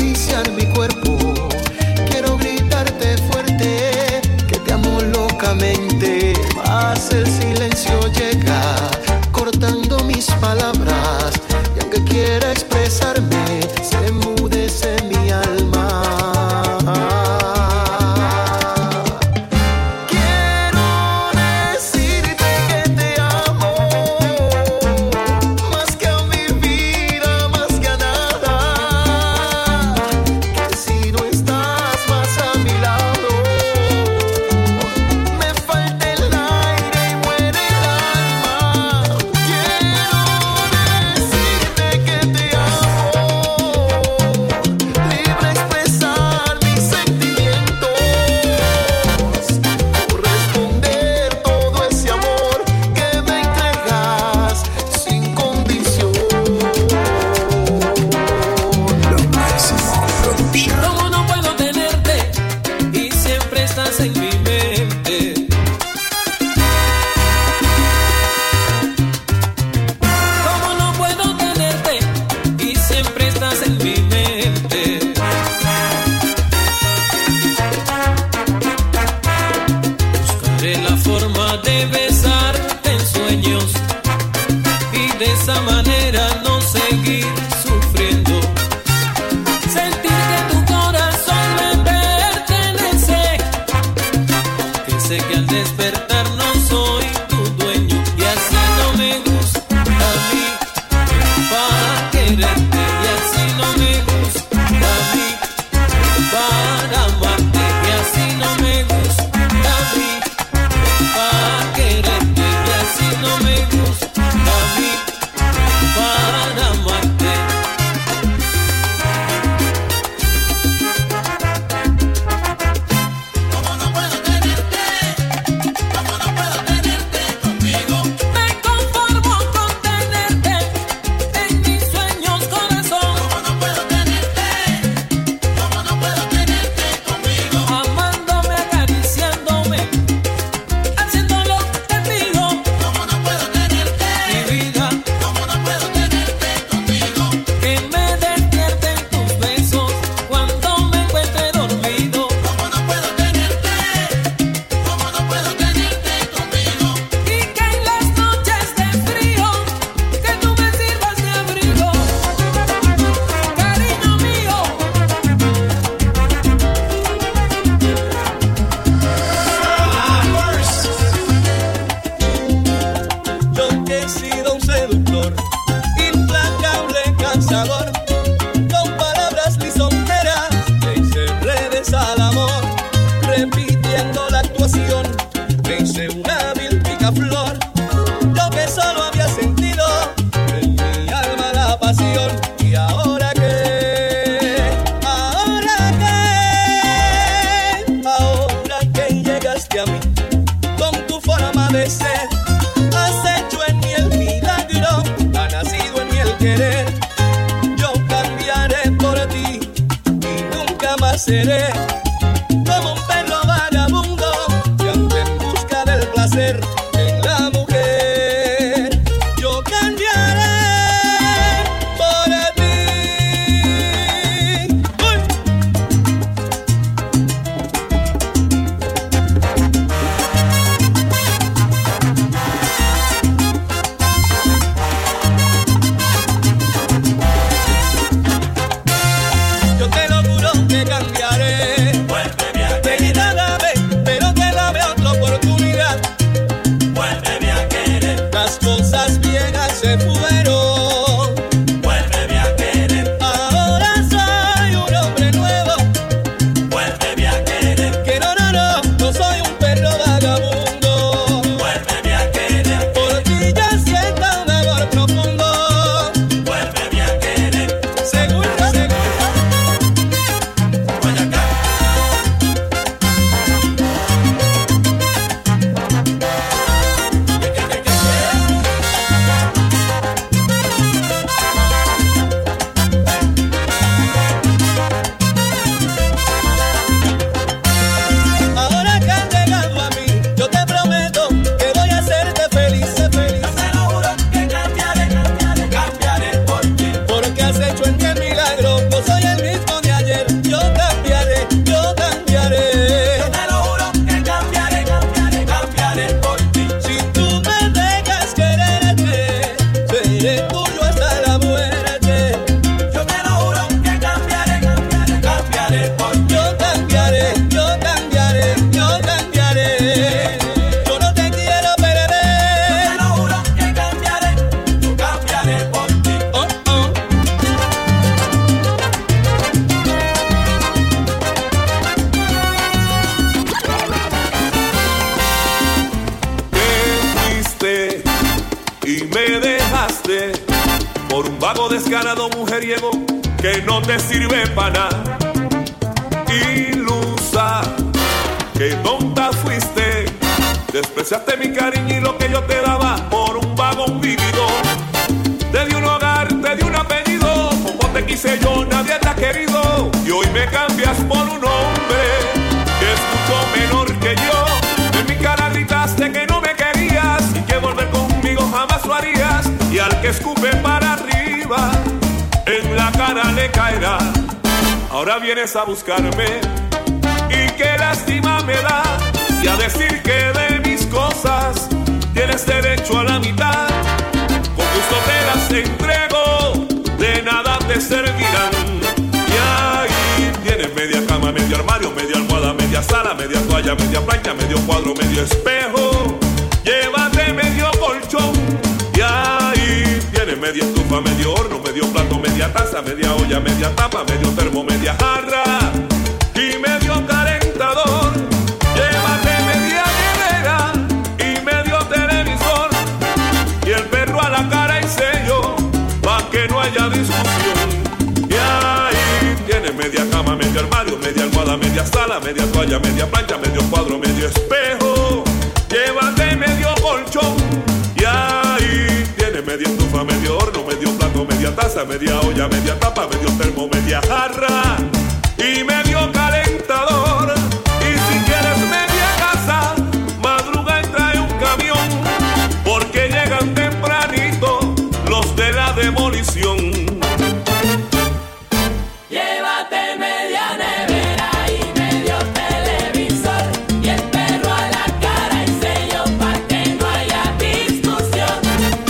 acariciar mi cuerpo. Quiero gritarte fuerte que te amo locamente. Mas el silencio llega cortando mis palabras. Y aunque quiera expresarme, se enmudece mi alma. Seré como un perro vagabundo que anda en busca del placer en la mujer. Yo cambiaré por ti. ¡Uy! Yo te lo juro que cambiaré. descarado mujeriego que no te sirve para nada. Ilusa, que tonta fuiste, despreciaste mi cariño y lo que yo te daba por un vagón vividor. Te di un hogar, te di un apellido, como te quise yo nadie te ha querido, y hoy me cambias por un hombre que es mucho menor que yo. En mi cara gritaste que no me querías y que volver conmigo jamás lo harías, y al que escupe para arriba en la cara le caerá. Ahora vienes a buscarme y qué lástima me da, y a decir que de mis cosas tienes derecho a la mitad. Con gusto te las entrego, de nada te servirán. Y ahí tienes media cama, medio armario, media almohada, media sala, media toalla, media plancha, medio cuadro, medio espejo. Llévate medio colchón. Y ahí tienes media estufa, medio horno, medio plato, media taza, media olla, media tapa, medio termo, media jarra y medio calentador. Llévate media nevera y medio televisor, y el perro a la cara y sello, pa' que no haya discusión. Y ahí tienes media cama, medio armario, media almohada, media sala, media toalla, media plancha, medio cuadro, medio espejo. Llévate medio colchón. Y ahí tienes media estufa, medio horno, medio plato, media taza, media olla, media tapa, medio termo, media jarra y medio calentador. Y si quieres media casa, madruga y trae un camión, porque llegan tempranito los de la demolición. Llévate media nevera y medio televisor, y el perro a la cara y sello pa' que no haya discusión.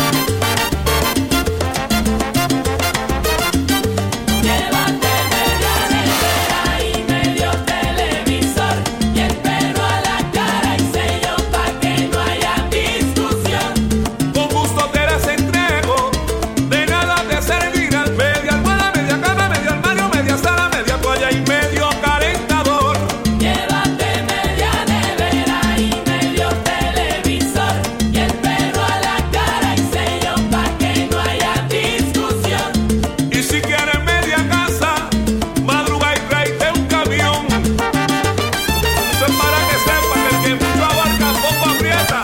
Llévate media nevera y medio televisor, y el perro a la cara y sello pa' que no haya discusión. Con gusto te las entrego, de nada te servirán. Media almohada, media cama, medio armario, media sala, media toalla y medio calentador. Llévate media nevera y medio televisor, y el perro a la cara y sello pa' que no haya discusión. Y si quieres media casa, madruga y tráete un camión. Eso es para que sepa que el que mucho abarca poco aprieta.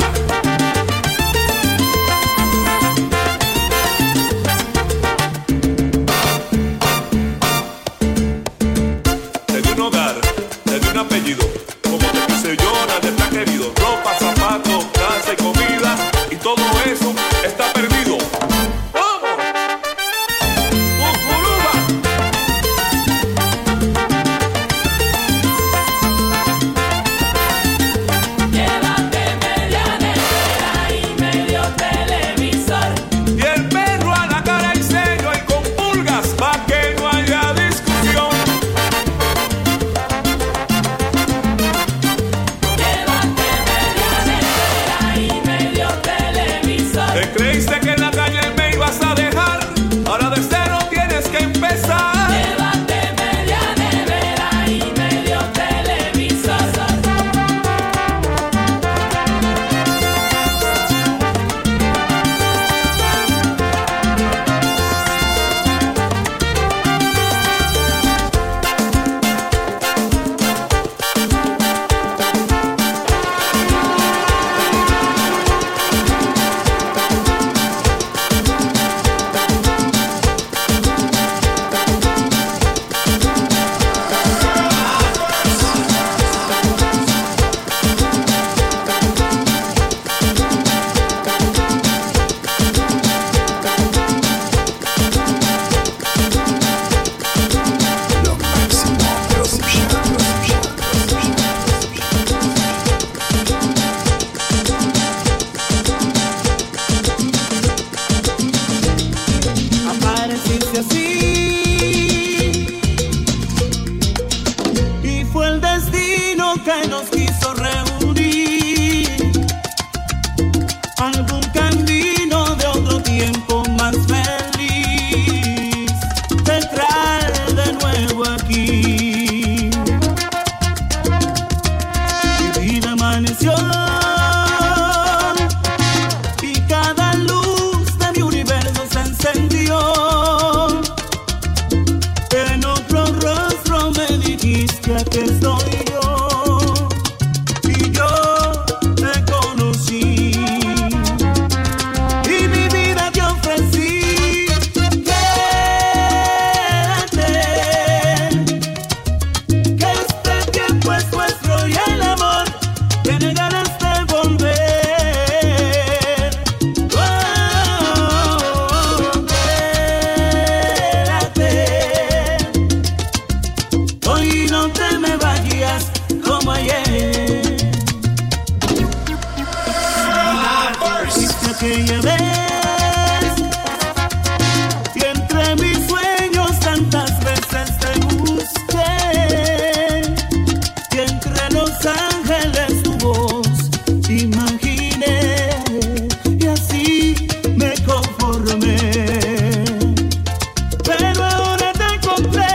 Te di un hogar, te di un apellido, como te quise yo nadie te ha querido. Ropa, zapatos, casa y comida, y todo eso está perdido. ¡Vamos! ¡Ujuruba! Llévate media nevera y medio televisor, Y el perro a la cara y sello y con pulgas pa' que no haya discusión. llévate media nevera y medio televisor. ¿Te creíste que en la calle me ibas a dejar? Ahora de cero tienes que empezar. Llévate media nevera y medio televisor. Apareciste así y fue el destino que nos quiso reunir. Algún camino de otro tiempo más feliz te trae de nuevo aquí. Mi vida amaneció y cada luz de mi universo se encendió. y no te me vayas como ayer. Dice aquella vez y entre mis sueños tantas veces te busqué y entre los ángeles tu voz imaginé y así me conformé. Pero ahora te encontré.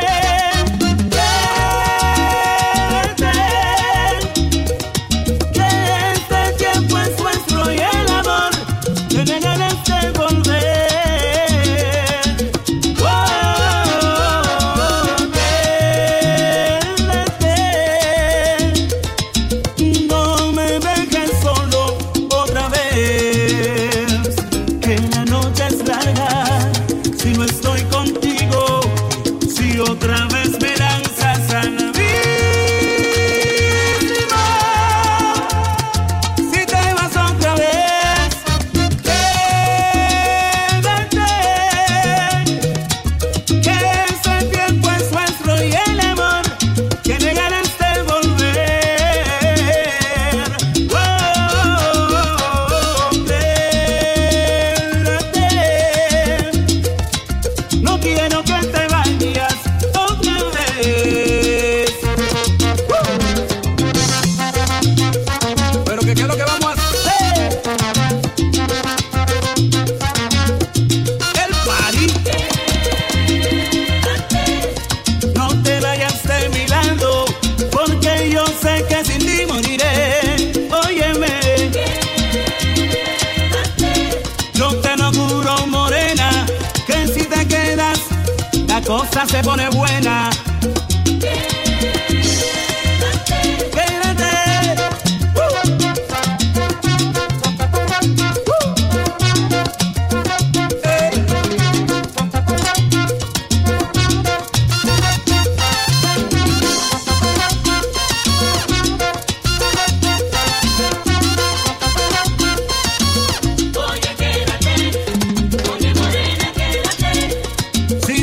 Cosa se pone buena.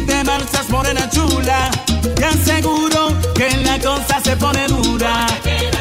Morena chula, te aseguro que la cosa se pone dura.